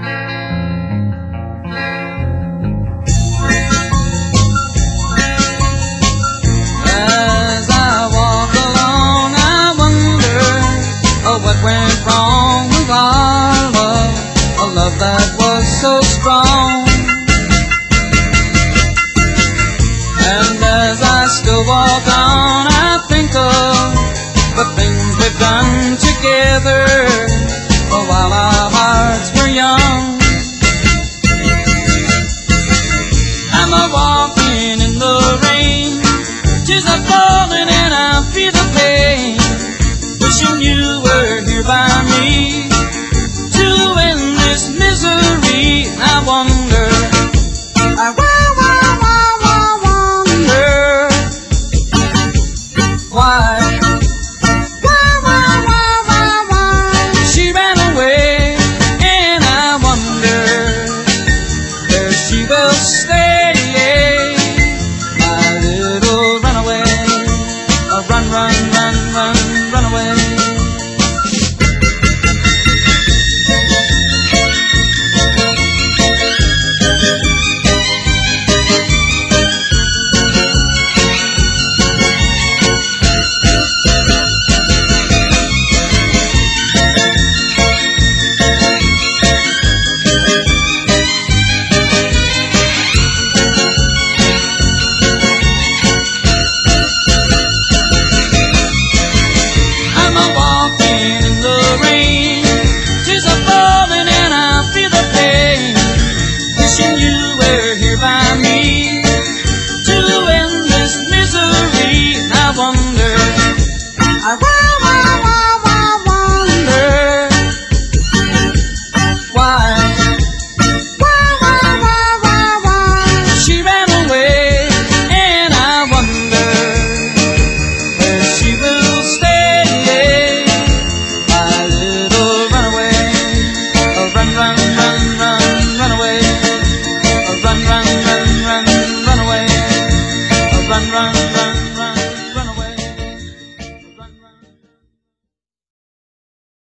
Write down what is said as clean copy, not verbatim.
As I walk along, I wonder what went wrong with our love, a love that was so strong. And as I still walk on, I think of the things we've done together while our hearts were young. Am I walking in the rain? Tears are falling and I feel the pain, wishing you were here by me to end this misery. I wonder